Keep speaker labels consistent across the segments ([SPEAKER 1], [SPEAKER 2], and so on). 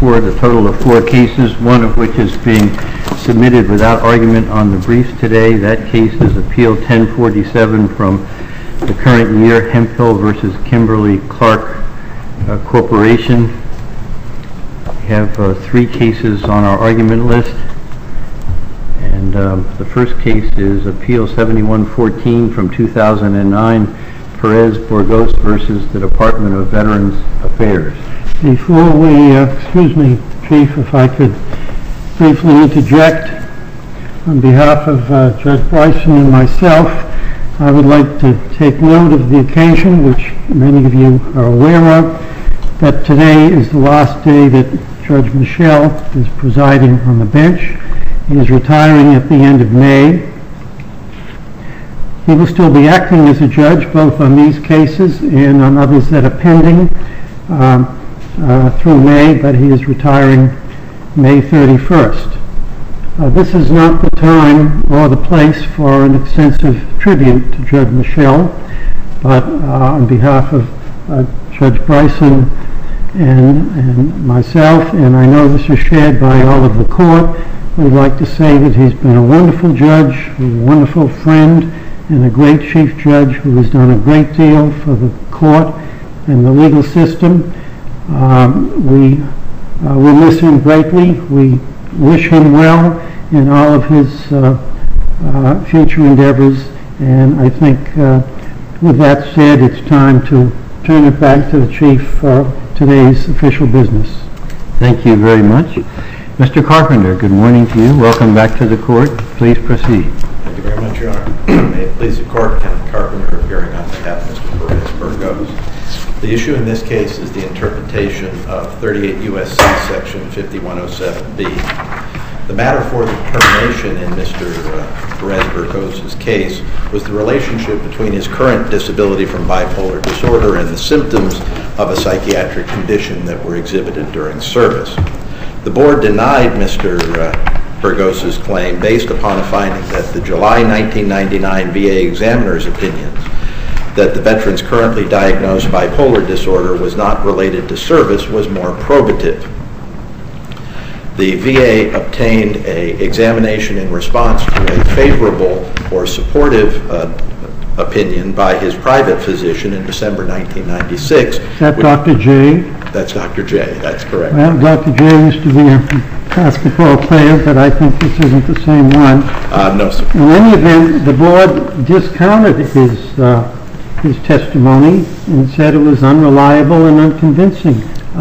[SPEAKER 1] before the total of 4 cases, one of which is being submitted without argument on the briefs today. That case is Appeal 1047 from the current year, Hemphill versus Kimberly-Clark Corporation. We have 3 cases on our argument list. And the first case is Appeal 7114 from 2009, Perez-Burgos versus the Department of Veterans Affairs.
[SPEAKER 2] Before we, excuse me, Chief, if I could briefly interject, on behalf of Judge Bryson and myself, I would like to take note of the occasion, which many of you are aware of, that today is the last day that Judge Michel is presiding on the bench. He is retiring at the end of May. He will still be acting as a judge both on these cases and on others that are pending through May, but he is retiring May 31st. This is not the time or the place for an extensive tribute to Judge Michel, but on behalf of Judge Bryson and myself, and I know this is shared by all of the court, we'd like to say that he's been a wonderful judge, a wonderful friend, and a great chief judge who has done a great deal for the court and the legal system. We will miss him greatly. We wish him well in all of his future endeavors, and I think with that said, it's time to turn it back to the chief for today's official business.
[SPEAKER 1] Thank you very much. Mr. Carpenter, good morning to you. Welcome back to the court. Please proceed.
[SPEAKER 3] Thank you very much, Your Honor. May it please the court, Kenneth Carpenter appearing on behalf of Mr. Perez-Burgos. The issue in this case is the interpretation of 38 U.S.C. Section 5107B. The matter for determination in Mr. Perez-Burgos' case was the relationship between his current disability from bipolar disorder and the symptoms of a psychiatric condition that were exhibited during service. The board denied Mr. Burgos' claim based upon a finding that the July 1999 VA examiner's opinions that the veteran's currently diagnosed bipolar disorder was not related to service was more probative. The VA obtained an examination in response to a favorable or supportive opinion by his private physician in December 1996.
[SPEAKER 2] Is that Dr. J?
[SPEAKER 3] That's Dr. J, that's correct.
[SPEAKER 2] Well, Dr. J used to be a basketball player, but I think this isn't the same one.
[SPEAKER 3] No, sir.
[SPEAKER 2] In any event, the board discounted his testimony and said it was unreliable and unconvincing.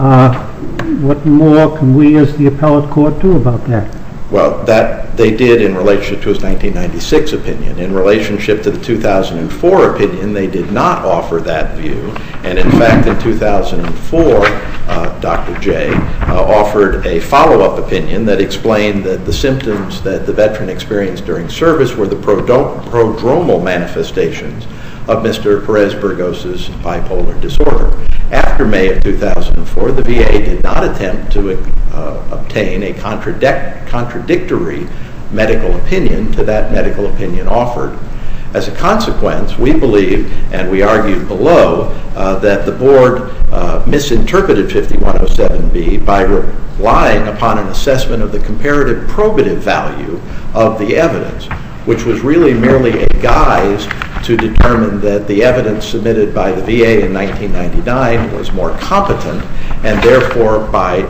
[SPEAKER 2] What more can we as the appellate court do about that?
[SPEAKER 3] Well, that they did in relationship to his 1996 opinion. In relationship to the 2004 opinion, they did not offer that view. And in fact, in 2004, Dr. J offered a follow-up opinion that explained that the symptoms that the veteran experienced during service were the prodromal manifestations of Mr. Perez-Burgos' bipolar disorder. After May of 2004, the VA did not attempt to obtain a contradictory medical opinion to that medical opinion offered. As a consequence, we believe, and we argued below, that the board misinterpreted 5107B by relying upon an assessment of the comparative probative value of the evidence, which was really merely a guise to determine that the evidence submitted by the VA in 1999 was more competent, and therefore by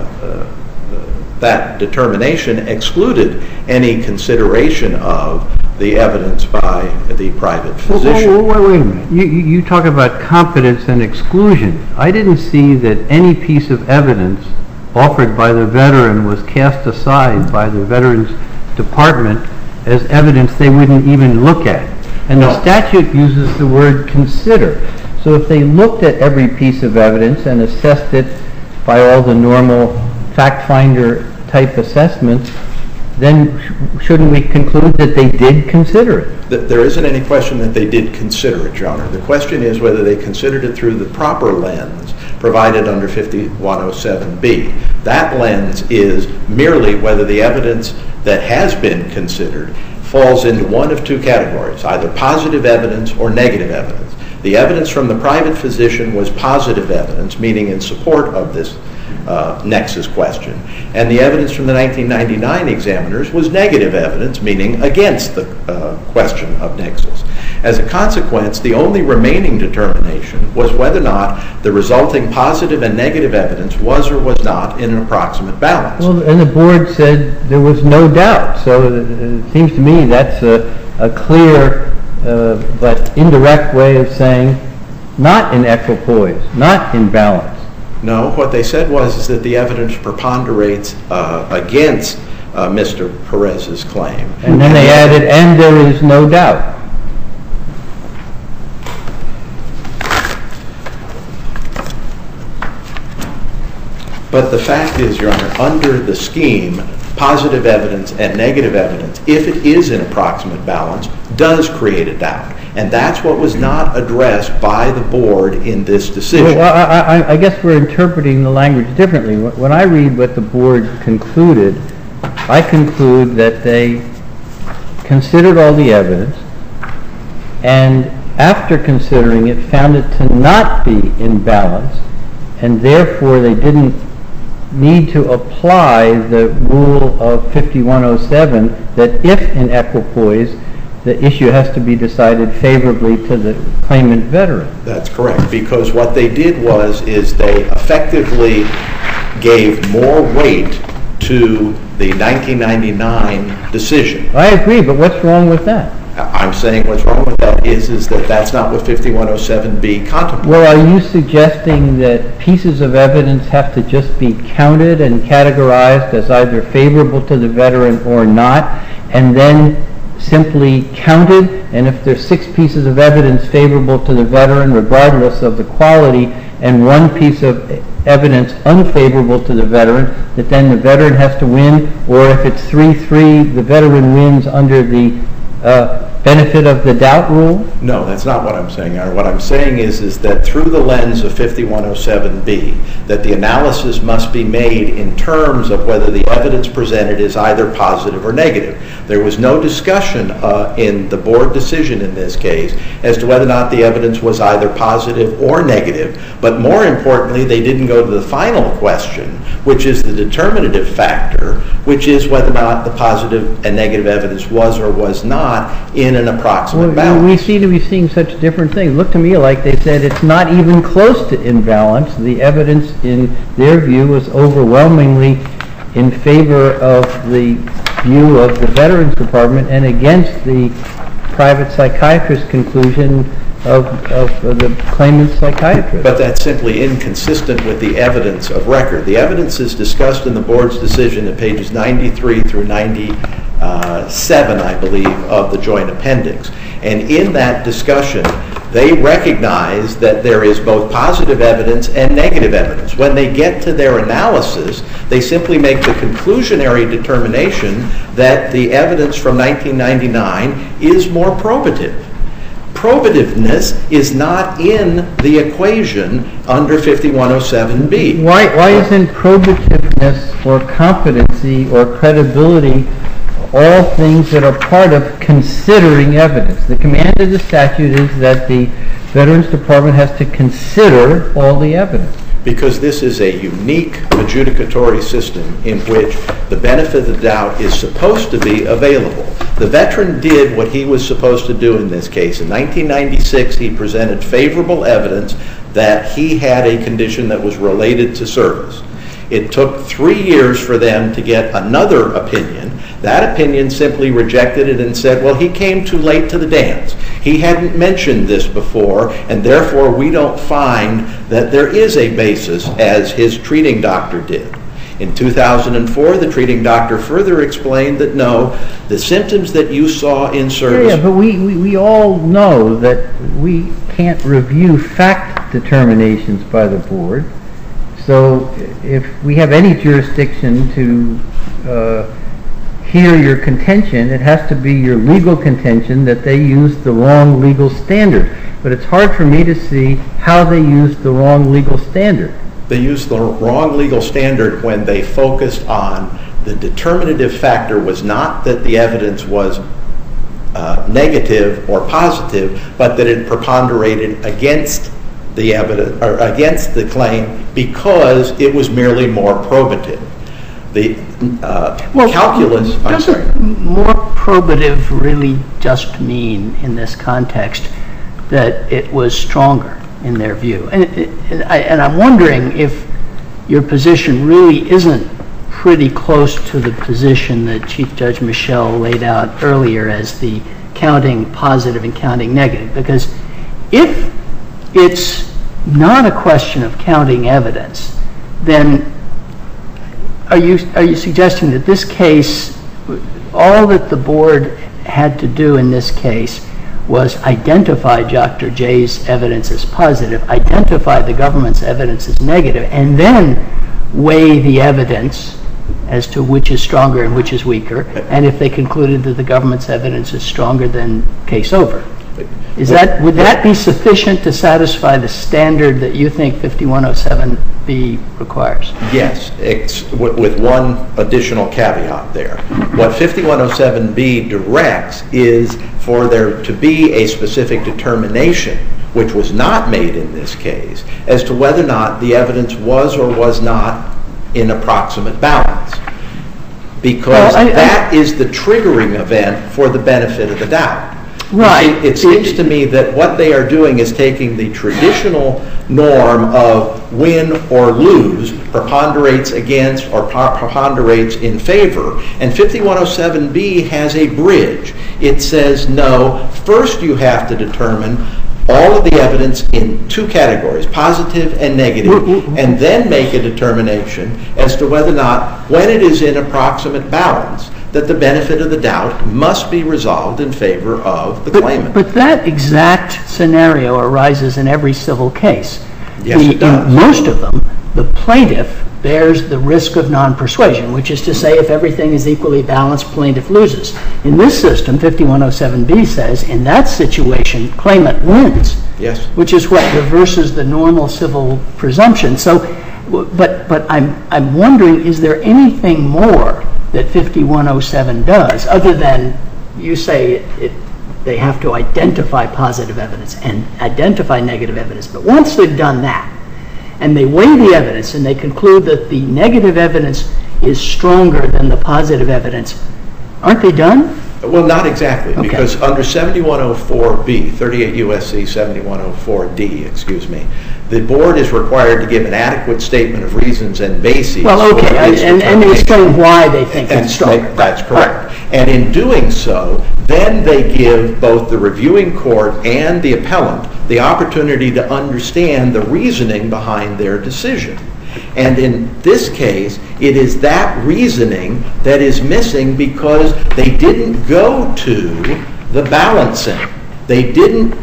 [SPEAKER 3] that determination excluded any consideration of the evidence by the private physician.
[SPEAKER 1] Wait a minute. You talk about competence and exclusion. I didn't see that any piece of evidence offered by the veteran was cast aside by the Veterans Department as evidence they wouldn't even look at. And the statute uses the word consider. So if they looked at every piece of evidence and assessed it by all the normal fact-finder type assessments, then shouldn't we conclude that they did consider it?
[SPEAKER 3] There isn't any question that they did consider it, Your Honor. The question is whether they considered it through the proper lens provided under 5107B. That lens is merely whether the evidence that has been considered falls into one of two categories, either positive evidence or negative evidence. The evidence from the private physician was positive evidence, meaning in support of this nexus question. And the evidence from the 1999 examiners was negative evidence, meaning against the question of nexus. As a consequence, the only remaining determination was whether or not the resulting positive and negative evidence was or was not in an approximate balance.
[SPEAKER 1] Well, and the board said there was no doubt. So it seems to me that's a clear but indirect way of saying not in equipoise, not in balance.
[SPEAKER 3] No, what they said is that the evidence preponderates against Mr. Perez's claim.
[SPEAKER 1] And then they added, and there is no doubt.
[SPEAKER 3] But the fact is, Your Honor, under the scheme, positive evidence and negative evidence, if it is in approximate balance, does create a doubt. And that's what was not addressed by the board in this decision.
[SPEAKER 1] Well, I guess we're interpreting the language differently. When I read what the board concluded, I conclude that they considered all the evidence, and after considering it, found it to not be in balance, and therefore they didn't need to apply the rule of 5107 that if in equipoise, the issue has to be decided favorably to the claimant veteran.
[SPEAKER 3] That's correct, because what they did is they effectively gave more weight to the 1999 decision.
[SPEAKER 1] I agree, but what's wrong with that?
[SPEAKER 3] I'm saying what's wrong with that is that that's not what 5107B contemplates.
[SPEAKER 1] Well, are you suggesting that pieces of evidence have to just be counted and categorized as either favorable to the veteran or not, and then simply counted, and if there's 6 pieces of evidence favorable to the veteran regardless of the quality, and 1 piece of evidence unfavorable to the veteran, that then the veteran has to win, or if it's 3-3, the veteran wins under the benefit of the doubt rule?
[SPEAKER 3] No, that's not what I'm saying. What I'm saying is that through the lens of 5107B, that the analysis must be made in terms of whether the evidence presented is either positive or negative. There was no discussion in the board decision in this case as to whether or not the evidence was either positive or negative, but more importantly, they didn't go to the final question, which is the determinative factor, which is whether or not the positive and negative evidence was or was not in an approximate balance.
[SPEAKER 1] We seem to be seeing such different things. Look to me like they said it's not even close to imbalance. The evidence in their view was overwhelmingly in favor of the view of the Veterans Department and against the private psychiatrist's conclusion of the claimant's psychiatrist.
[SPEAKER 3] But that's simply inconsistent with the evidence of record. The evidence is discussed in the board's decision at pages 93 through 97, I believe, of the joint appendix. And in that discussion, they recognize that there is both positive evidence and negative evidence. When they get to their analysis, they simply make the conclusionary determination that the evidence from 1999 is more probative. Probativeness is not in the equation under 5107B.
[SPEAKER 1] Why isn't probativeness or competency or credibility all things that are part of considering evidence? The command of the statute is that the Veterans Department has to consider all the evidence.
[SPEAKER 3] Because this is a unique adjudicatory system in which the benefit of the doubt is supposed to be available. The veteran did what he was supposed to do in this case. In 1996, he presented favorable evidence that he had a condition that was related to service. It took 3 years for them to get another opinion. That opinion simply rejected it and said, well, he came too late to the dance. He hadn't mentioned this before, and therefore we don't find that there is a basis as his treating doctor did. In 2004, the treating doctor further explained that no, the symptoms that you saw in service...
[SPEAKER 1] Yeah, but we all know that we can't review fact determinations by the board. So if we have any jurisdiction to hear your contention, it has to be your legal contention that they used the wrong legal standard. But it's hard for me to see how they used the wrong legal standard.
[SPEAKER 3] They used the wrong legal standard when they focused on the determinative factor was not that the evidence was negative or positive, but that it preponderated against the evidence or against the claim because it was merely more probative. The calculus.
[SPEAKER 4] Doesn't more probative really just mean in this context that it was stronger in their view? And I'm wondering if your position really isn't pretty close to the position that Chief Judge Michel laid out earlier as the counting positive and counting negative. Because if it's not a question of counting evidence, then are you suggesting that this case, all that the board had to do in this case was identify Dr. J's evidence as positive, identify the government's evidence as negative, and then weigh the evidence as to which is stronger and which is weaker, and if they concluded that the government's evidence is stronger, then case over? Would that be sufficient to satisfy the standard that you think 5107B requires?
[SPEAKER 3] Yes, with one additional caveat there. What 5107B directs is for there to be a specific determination, which was not made in this case, as to whether or not the evidence was or was not in approximate balance. Because that is the triggering event for the benefit of the doubt.
[SPEAKER 4] Right.
[SPEAKER 3] It seems to me that what they are doing is taking the traditional norm of win or lose, preponderates against or preponderates in favor, and 5107B has a bridge. It says, no, first you have to determine all of the evidence in two categories, positive and negative, and then make a determination as to whether or not, when it is in approximate balance, that the benefit of the doubt must be resolved in favor of the claimant.
[SPEAKER 4] But that exact scenario arises in every civil case.
[SPEAKER 3] Yes, it does.
[SPEAKER 4] In most of them, the plaintiff bears the risk of non-persuasion, which is to say if everything is equally balanced, plaintiff loses. In this system, 5107B says, in that situation, claimant wins.
[SPEAKER 3] Yes.
[SPEAKER 4] Which is what reverses the normal civil presumption. So, but I'm wondering, is there anything more that 5107 does, other than you say they have to identify positive evidence and identify negative evidence? But once they've done that, and they weigh the evidence and they conclude that the negative evidence is stronger than the positive evidence, aren't they done?
[SPEAKER 3] Well, not exactly,
[SPEAKER 4] Okay.
[SPEAKER 3] because under 7104B, 38 U.S.C. 7104D, excuse me, the board is required to give an adequate statement of reasons and bases.
[SPEAKER 4] Well, okay, and explain why they think it's stronger.
[SPEAKER 3] That's correct. And in doing so, then they give both the reviewing court and the appellant the opportunity to understand the reasoning behind their decision. And in this case, it is that reasoning that is missing because they didn't go to the balancing. They didn't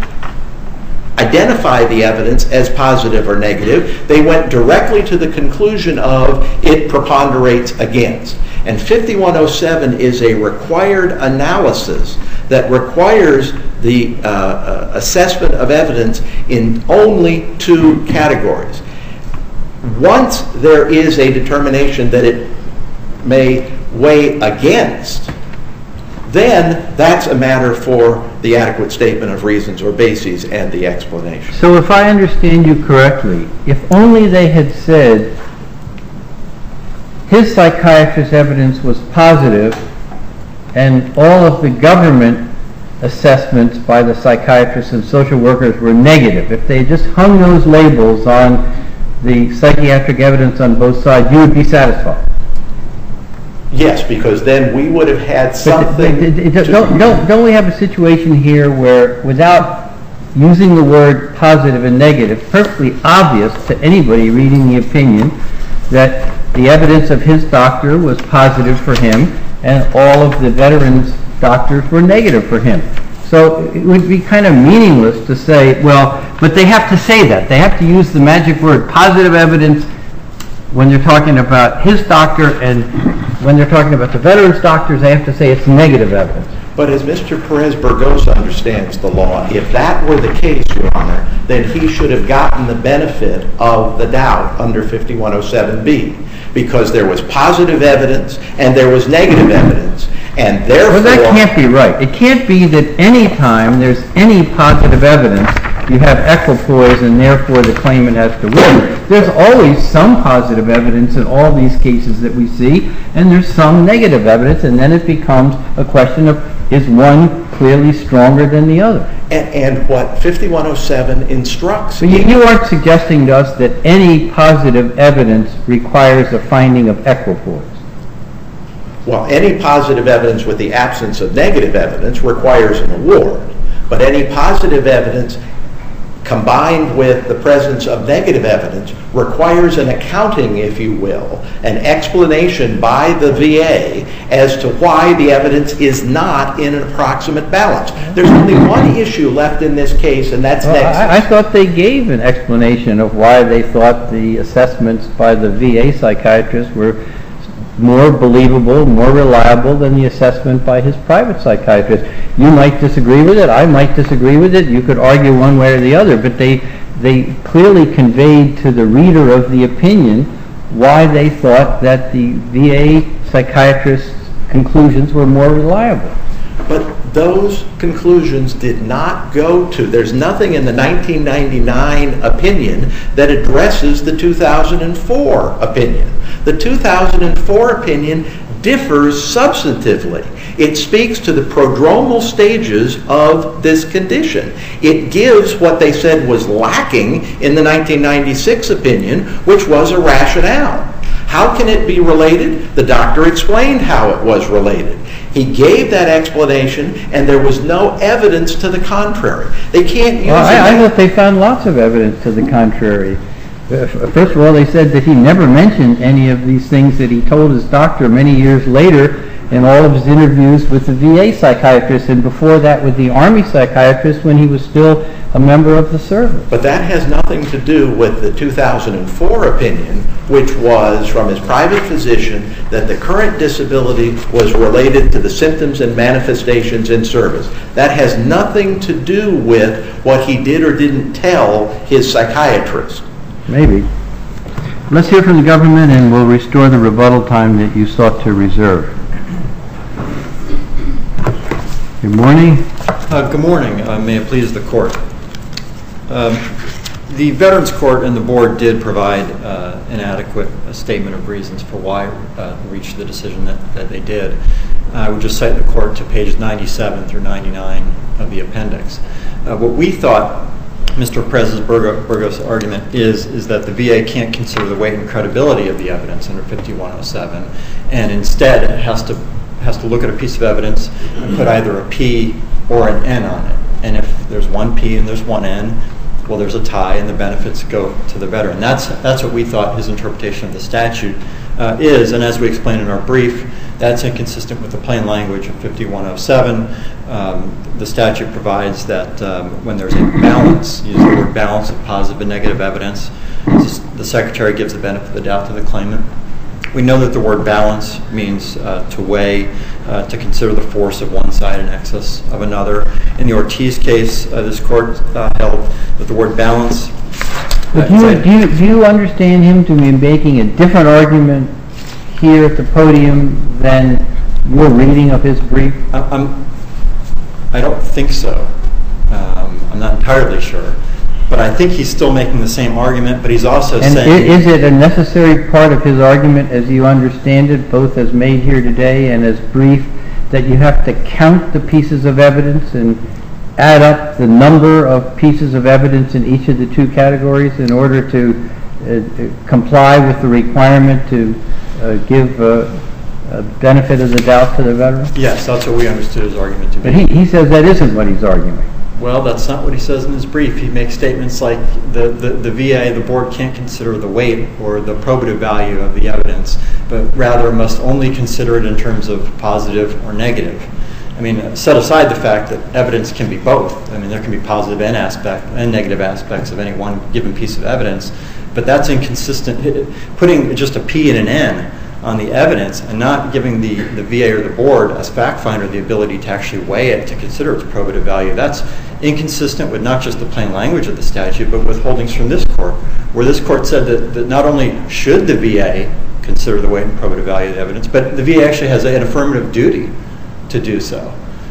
[SPEAKER 3] identify the evidence as positive or negative. They went directly to the conclusion of it preponderates against. And 5107 is a required analysis that requires the assessment of evidence in only two categories. Once there is a determination that it may weigh against, then that's a matter for the adequate statement of reasons or bases and the explanation.
[SPEAKER 1] So if I understand you correctly, if only they had said his psychiatrist's evidence was positive and all of the government assessments by the psychiatrists and social workers were negative, if they just hung those labels on the psychiatric evidence on both sides, you would be satisfied?
[SPEAKER 3] Yes, because then we would have had something.
[SPEAKER 1] Don't we have a situation here where, without using the word positive and negative, perfectly obvious to anybody reading the opinion that the evidence of his doctor was positive for him and all of the veterans' doctors were negative for him? So it would be kind of meaningless to say, well, but they have to say that. They have to use the magic word positive evidence when they're talking about his doctor, and when they're talking about the veterans' doctors, they have to say it's negative evidence.
[SPEAKER 3] But as Mr. Perez-Burgos understands the law, if that were the case, Your Honor, then he should have gotten the benefit of the doubt under 5107B, because there was positive evidence and there was negative evidence, and therefore...
[SPEAKER 1] Well, that can't be right. It can't be that any time there's any positive evidence,
[SPEAKER 5] you have equipoise and therefore the claimant has to win. There's always some positive evidence in all these cases that we see, and there's some negative evidence, and then it becomes a question of, is one clearly stronger than the other?
[SPEAKER 3] And what 5107 instructs...
[SPEAKER 5] So you aren't suggesting to us that any positive evidence requires a finding of equipoise?
[SPEAKER 3] Well, any positive evidence with the absence of negative evidence requires an award. But any positive evidence combined with the presence of negative evidence requires an accounting, if you will, an explanation by the VA as to why the evidence is not in an approximate balance. There's only one issue left in this case, and that's nexus.
[SPEAKER 5] I thought they gave an explanation of why they thought the assessments by the VA psychiatrist were more believable, more reliable than the assessment by his private psychiatrist. You might disagree with it, I might disagree with it, you could argue one way or the other, but they clearly conveyed to the reader of the opinion why they thought that the VA psychiatrist's conclusions were more reliable.
[SPEAKER 3] But those conclusions did not go to, there's nothing in the 1999 opinion that addresses the 2004 opinion. The 2004 opinion differs substantively. It speaks to the prodromal stages of this condition. It gives what they said was lacking in the 1996 opinion, which was a rationale. How can it be related? The doctor explained how it was related. He gave that explanation, and there was no evidence to the contrary. They can't use it.
[SPEAKER 5] I thought they found lots of evidence to the contrary. First of all, they said that he never mentioned any of these things that he told his doctor many years later in all of his interviews with the VA psychiatrist, and before that with the Army psychiatrist when he was still a member of the service.
[SPEAKER 3] But that has nothing to do with the 2004 opinion, which was from his private physician that the current disability was related to the symptoms and manifestations in service. That has nothing to do with what he did or didn't tell his psychiatrist.
[SPEAKER 5] Maybe. Let's hear from the government, and we'll restore the rebuttal time that you sought to reserve. Good morning.
[SPEAKER 6] Good morning. May it please the court. The Veterans Court and the board did provide an adequate statement of reasons for why we reached the decision that they did. I would just cite the court to pages 97 through 99 of the appendix. What we thought Mr. Burgos' argument is that the VA can't consider the weight and credibility of the evidence under 5107, and instead it has to look at a piece of evidence and put either a P or an N on it. And if there's one P and there's one N, well, there's a tie and the benefits go to the veteran. That's what we thought his interpretation of the statute is, and as we explained in our brief, that's inconsistent with the plain language of 5107. The statute provides that when there's a balance, use the word balance of positive and negative evidence, the secretary gives the benefit of the doubt to the claimant. We know that the word balance means to weigh, to consider the force of one side in excess of another. In the Ortiz case, this court held that the word balance...
[SPEAKER 5] Do you understand him to be making a different argument here at the podium than your reading of his brief?
[SPEAKER 6] I don't think so. I'm not entirely sure. But I think he's still making the same argument, but he's also saying...
[SPEAKER 5] And is it a necessary part of his argument, as you understand it, both as made here today and as brief, that you have to count the pieces of evidence and add up the number of pieces of evidence in each of the two categories in order to comply with the requirement to give a benefit of the doubt to the veteran?
[SPEAKER 6] Yes, that's what we understood his argument to be.
[SPEAKER 5] But he says that isn't what he's arguing.
[SPEAKER 6] Well, that's not what he says in his brief. He makes statements like the VA, the board, can't consider the weight or the probative value of the evidence, but rather must only consider it in terms of positive or negative. I mean, set aside the fact that evidence can be both. I mean, there can be positive and negative aspects of any one given piece of evidence, but that's inconsistent. Putting just a P and an N on the evidence and not giving the VA or the board as fact finder the ability to actually weigh it to consider its probative value, that's inconsistent with not just the plain language of the statute, but with holdings from this court, where this court said that not only should the VA consider the weight and probative value of the evidence, but the VA actually has an affirmative duty to do so.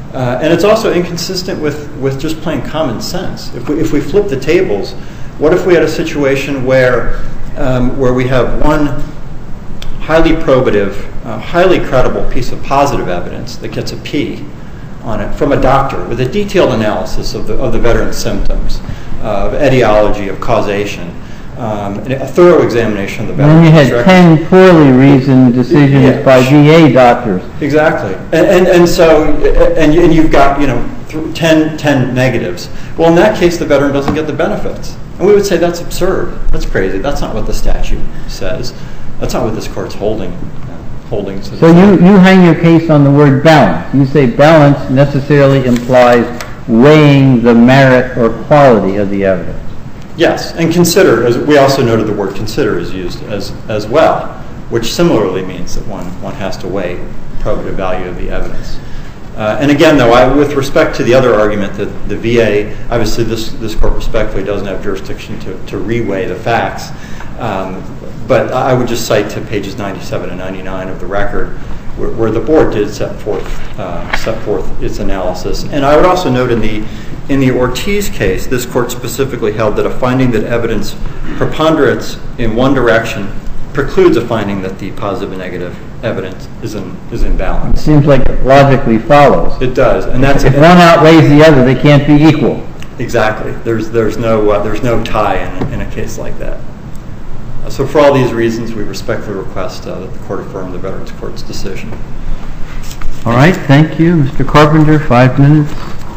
[SPEAKER 6] And it's also inconsistent with just plain common sense. If we flip the tables, what if we had a situation where we have one highly probative, highly credible piece of positive evidence that gets a P on it from a doctor with a detailed analysis of the veteran's symptoms, of etiology, of causation, a thorough examination of the veteran's
[SPEAKER 5] And you had 10 poorly reasoned decisions by VA doctors.
[SPEAKER 6] Exactly. And you've got 10 negatives. Well, in that case, the veteran doesn't get the benefits. And we would say that's absurd. That's crazy. That's not what the statute says. That's not what this court's holding.
[SPEAKER 5] So you hang your case on the word balance. You say balance necessarily implies weighing the merit or quality of the evidence.
[SPEAKER 6] Yes, and consider, as we also noted, the word consider is used as well, which similarly means that one has to weigh probative value of the evidence. And again, though, with respect to the other argument that the VA, obviously this court respectfully doesn't have jurisdiction to reweigh the facts, but I would just cite to pages 97 and 99 of the record where the board did set forth its analysis. And I would also note in the Ortiz case, this court specifically held that a finding that evidence preponderates in one direction precludes a finding that the positive and negative evidence is in balance.
[SPEAKER 5] It seems like it logically follows.
[SPEAKER 6] It does, and that's
[SPEAKER 5] if one outweighs the other, they can't be equal.
[SPEAKER 6] Exactly. There's no tie in a case like that. So for all these reasons, we respectfully request that the court affirm the Veterans Court's decision.
[SPEAKER 1] All right, thank you. Mr. Carpenter, 5 minutes.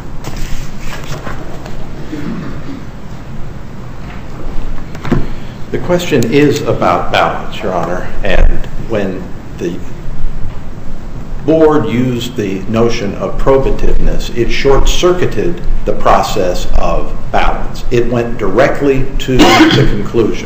[SPEAKER 3] The question is about balance, Your Honor, and when the board used the notion of probativeness, it short-circuited the process of balance. It went directly to the conclusion.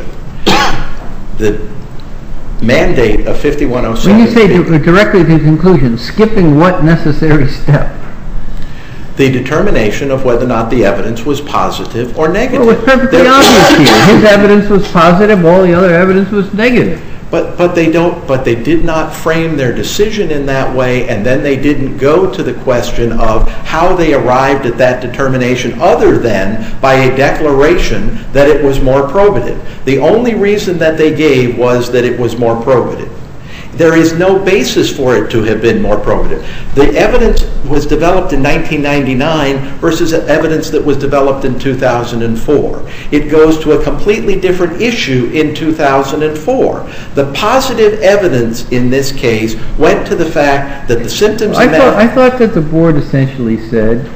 [SPEAKER 3] The mandate of 5107...
[SPEAKER 5] When you say directly to the conclusion, skipping what necessary step?
[SPEAKER 3] The determination of whether or not the evidence was positive or negative.
[SPEAKER 5] Well, it was perfectly obvious here. His evidence was positive, all the other evidence was negative.
[SPEAKER 3] But they did not frame their decision in that way, and then they didn't go to the question of how they arrived at that determination other than by a declaration that it was more probative. The only reason that they gave was that it was more probative. There is no basis for it to have been more probative. The evidence was developed in 1999 versus evidence that was developed in 2004. It goes to a completely different issue in 2004. The positive evidence in this case went to the fact that the symptoms...
[SPEAKER 5] I thought that the board essentially said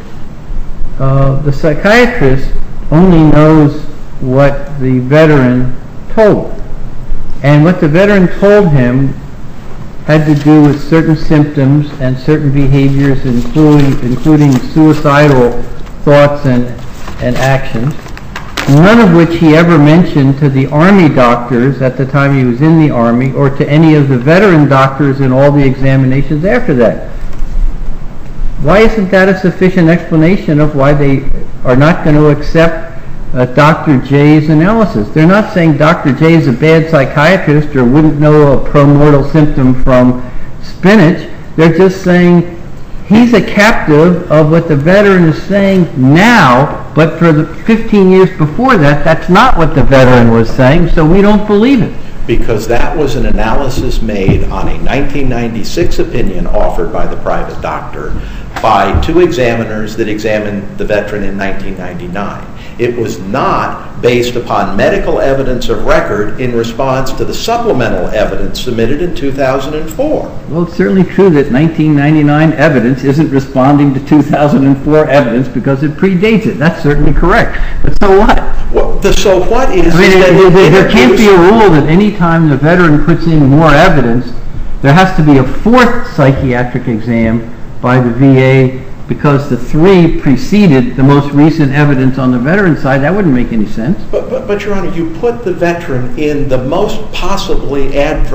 [SPEAKER 5] the psychiatrist only knows what the veteran told him. And what the veteran told him had to do with certain symptoms and certain behaviors, including suicidal thoughts and actions, none of which he ever mentioned to the Army doctors at the time he was in the Army or to any of the veteran doctors in all the examinations after that. Why isn't that a sufficient explanation of why they are not going to accept Dr. J's analysis? They're not saying Dr. J is a bad psychiatrist or wouldn't know a premortal symptom from spinach. They're just saying he's a captive of what the veteran is saying now, but for the 15 years before that, that's not what the veteran was saying, so we don't believe it.
[SPEAKER 3] Because that was an analysis made on a 1996 opinion offered by the private doctor by 2 examiners that examined the veteran in 1999. It was not based upon medical evidence of record in response to the supplemental evidence submitted in 2004.
[SPEAKER 5] Well, it's certainly true that 1999 evidence isn't responding to 2004 evidence because it predates it. That's certainly correct. But so what?
[SPEAKER 3] Well, the so what is...
[SPEAKER 5] there can't be a rule that any time the veteran puts in more evidence, there has to be a 4th psychiatric exam by the VA because the 3 preceded the most recent evidence on the veteran side. That wouldn't make any sense.
[SPEAKER 3] But Your Honor, you put the veteran in the most possibly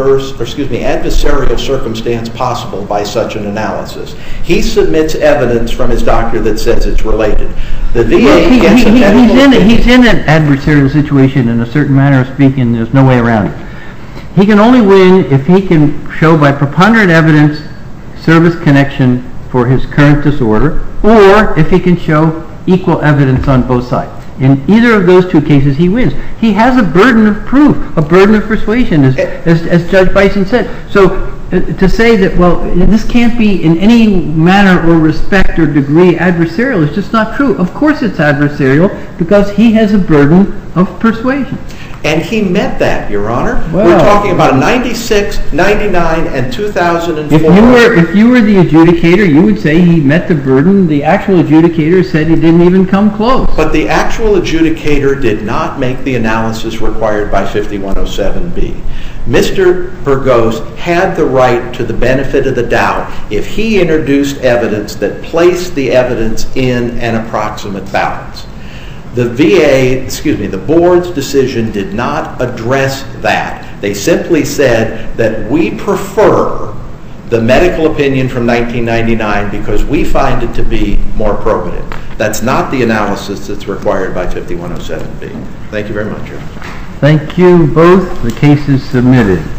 [SPEAKER 3] adversarial circumstance possible by such an analysis. He submits evidence from his doctor that says it's related. The VA gets a medical...
[SPEAKER 5] He's in an adversarial situation in a certain manner of speaking. There's no way around it. He can only win if he can show by preponderant evidence service connection for his current disorder, or if he can show equal evidence on both sides. In either of those two cases, he wins. He has a burden of proof, a burden of persuasion, as Judge Bison said. So to say that, well, this can't be in any manner or respect or degree adversarial is just not true. Of course it's adversarial because he has a burden of persuasion.
[SPEAKER 3] And he met that, Your Honor.
[SPEAKER 5] Well,
[SPEAKER 3] we're talking about 96, 99, and 2004.
[SPEAKER 5] If you were the adjudicator, you would say he met the burden. The actual adjudicator said he didn't even come close.
[SPEAKER 3] But the actual adjudicator did not make the analysis required by 5107B. Mr. Burgos had the right to the benefit of the doubt if he introduced evidence that placed the evidence in an approximate balance. The board's decision did not address that. They simply said that we prefer the medical opinion from 1999 because we find it to be more probative. That's not the analysis that's required by 5107B. Thank you very much, Your Honor.
[SPEAKER 5] Thank you both. The case is submitted.